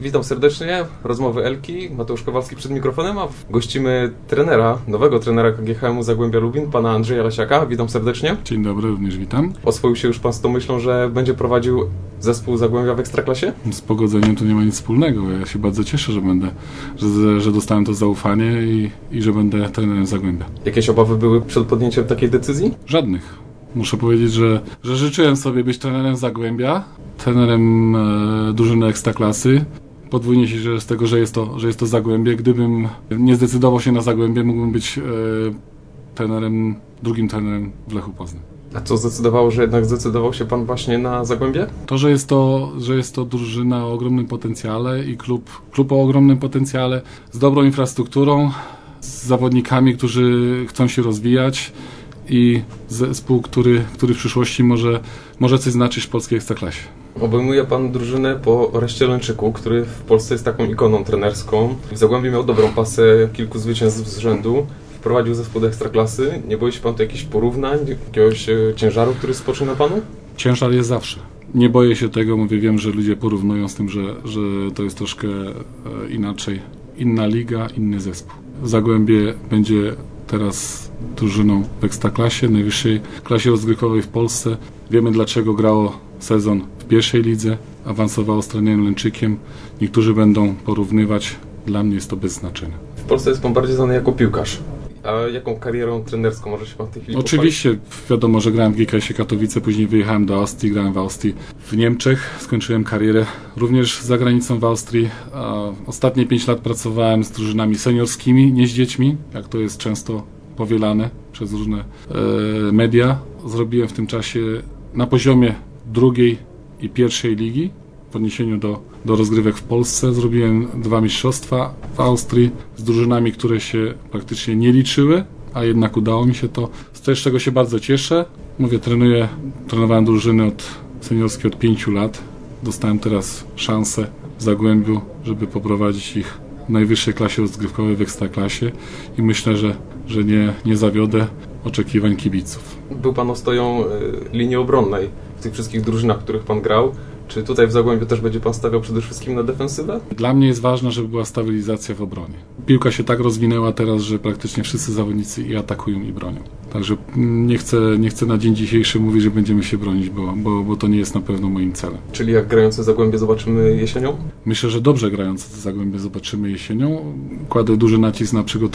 Witam serdecznie, rozmowy Elki, Mateusz Kowalski przed mikrofonem, a gościmy trenera, nowego trenera KGHM-u Zagłębia Lubin, pana Andrzeja Lesiaka. Witam serdecznie. Dzień dobry, również witam. Oswoił się już pan z tą myślą, że będzie prowadził zespół Zagłębia w Ekstraklasie? Z pogodzeniem to nie ma nic wspólnego. Ja się bardzo cieszę, że dostałem to zaufanie i że będę trenerem Zagłębia. Jakieś obawy były przed podjęciem takiej decyzji? Żadnych. Muszę powiedzieć, że życzyłem sobie być trenerem Zagłębia, trenerem drużyny Ekstraklasy. Podwójnie się cieszę z tego, że jest to Zagłębie. Gdybym nie zdecydował się na Zagłębie, mógłbym być drugim trenerem w Lechu Poznań. A co zdecydowało, że jednak zdecydował się pan właśnie na Zagłębie? To, że jest to drużyna o ogromnym potencjale i klub o ogromnym potencjale, z dobrą infrastrukturą, z zawodnikami, którzy chcą się rozwijać i zespół, który w przyszłości może coś znaczyć w polskiej Ekstraklasie. Obejmuje pan drużynę po Oreście Leńczyku, który w Polsce jest taką ikoną trenerską. W Zagłębiu miał dobrą pasę, kilku zwycięstw z rzędu. Wprowadził zespół do Ekstraklasy. Nie boi się pan tu jakichś porównań, jakiegoś ciężaru, który spoczywa na panu? Ciężar jest zawsze. Nie boję się tego, wiem, że ludzie porównują z tym, że to jest troszkę inaczej. Inna liga, inny zespół. Zagłębie będzie teraz drużyną w Ekstraklasie, najwyższej klasie rozgrywkowej w Polsce. Wiemy, dlaczego grało sezon w pierwszej lidze, awansowało z trenerem Leńczykiem. Niektórzy będą porównywać. Dla mnie jest to bez znaczenia. W Polsce jest pan bardziej znany jako piłkarz. A jaką karierą trenerską może się pan w tej chwili Oczywiście, wiadomo, że grałem w GKS-ie Katowice, później wyjechałem do Austrii, grałem w Austrii. W Niemczech skończyłem karierę również za granicą w Austrii. Ostatnie 5 lat pracowałem z drużynami seniorskimi, nie z dziećmi, jak to jest często powielane przez różne media. Zrobiłem w tym czasie na poziomie drugiej i pierwszej ligi w odniesieniu do rozgrywek w Polsce. Zrobiłem 2 mistrzostwa w Austrii z drużynami, które się praktycznie nie liczyły, a jednak udało mi się to. Z czego się bardzo cieszę. Trenowałem drużyny seniorskie od 5 lat. Dostałem teraz szansę w Zagłębiu, żeby poprowadzić ich w najwyższej klasie rozgrywkowej w Ekstraklasie i myślę, że nie zawiodę oczekiwań kibiców. Był pan ostoją linii obronnej w tych wszystkich drużynach, w których pan grał. Czy tutaj w Zagłębiu też będzie pan stawiał przede wszystkim na defensywę? Dla mnie jest ważne, żeby była stabilizacja w obronie. Piłka się tak rozwinęła teraz, że praktycznie wszyscy zawodnicy i atakują, i bronią. Także nie chcę na dzień dzisiejszy mówić, że będziemy się bronić, bo to nie jest na pewno moim celem. Czyli jak grające Zagłębie zobaczymy jesienią? Myślę, że dobrze grające Zagłębie zobaczymy jesienią. Kładę duży nacisk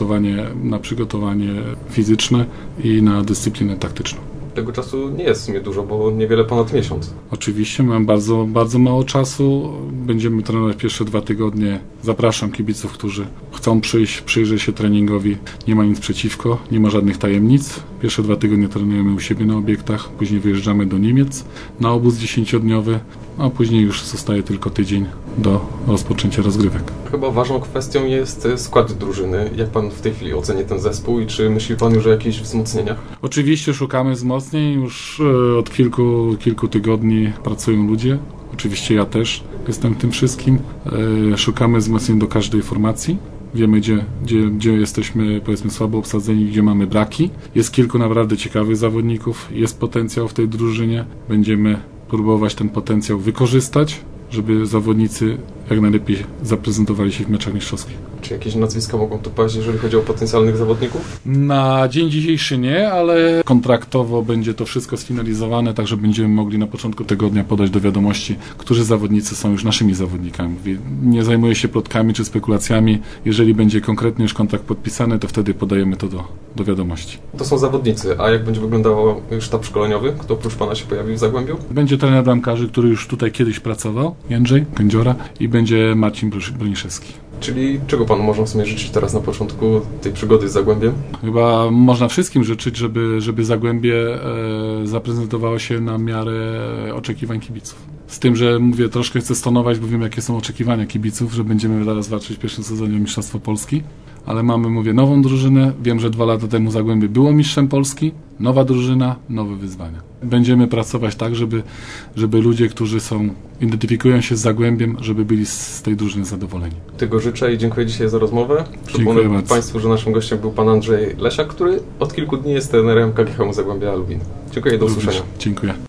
na przygotowanie fizyczne i na dyscyplinę taktyczną. Tego czasu nie jest w sumie dużo, bo niewiele ponad miesiąc. Oczywiście, mam bardzo, bardzo mało czasu. Będziemy trenować pierwsze 2 tygodnie. Zapraszam kibiców, którzy chcą przyjrzeć się treningowi. Nie ma nic przeciwko, nie ma żadnych tajemnic. Pierwsze 2 tygodnie trenujemy u siebie na obiektach, później wyjeżdżamy do Niemiec na obóz 10-dniowy, a później już zostaje tylko tydzień do rozpoczęcia rozgrywek. Chyba ważną kwestią jest skład drużyny. Jak pan w tej chwili oceni ten zespół i czy myśli pan już o jakichś wzmocnieniach? Oczywiście szukamy wzmocnień. Już od kilku tygodni pracują ludzie. Oczywiście ja też jestem w tym wszystkim. Szukamy wzmocnień do każdej formacji. Wiemy, gdzie jesteśmy, powiedzmy, słabo obsadzeni, gdzie mamy braki. Jest kilku naprawdę ciekawych zawodników. Jest potencjał w tej drużynie. Będziemy próbować ten potencjał wykorzystać, żeby zawodnicy jak najlepiej zaprezentowali się w meczach mistrzowskich. Czy jakieś nazwiska mogą tu paść, jeżeli chodzi o potencjalnych zawodników? Na dzień dzisiejszy nie, ale kontraktowo będzie to wszystko sfinalizowane, także będziemy mogli na początku tygodnia podać do wiadomości, którzy zawodnicy są już naszymi zawodnikami. Nie zajmuję się plotkami czy spekulacjami. Jeżeli będzie konkretnie już kontrakt podpisany, to wtedy podajemy to do wiadomości. To są zawodnicy, a jak będzie wyglądał sztab szkoleniowy? Kto oprócz pana się pojawi w Zagłębiu? Będzie trener bramkarzy, który już tutaj kiedyś pracował, Jędrzej Kędziora, i będzie Marcin Broniszewski. Czyli czego panu można w sumie życzyć teraz na początku tej przygody z Zagłębiem? Chyba można wszystkim życzyć, żeby Zagłębie zaprezentowało się na miarę oczekiwań kibiców. Z tym, że mówię, troszkę chcę stonować, bo wiem, jakie są oczekiwania kibiców, że będziemy zaraz walczyć w pierwszym sezonie o Mistrzostwo Polski. Ale mamy, nową drużynę. Wiem, że 2 lata temu Zagłębie było mistrzem Polski. Nowa drużyna, nowe wyzwania. Będziemy pracować tak, żeby ludzie, którzy identyfikują się z Zagłębiem, żeby byli z tej drużyny zadowoleni. Tego życzę i dziękuję dzisiaj za rozmowę. Przypomnę Państwu, że naszym gościem był pan Andrzej Lesiak, który od kilku dni jest trenerem KGHM Zagłębia Lubin. Dziękuję, do usłyszenia. Dziękuję.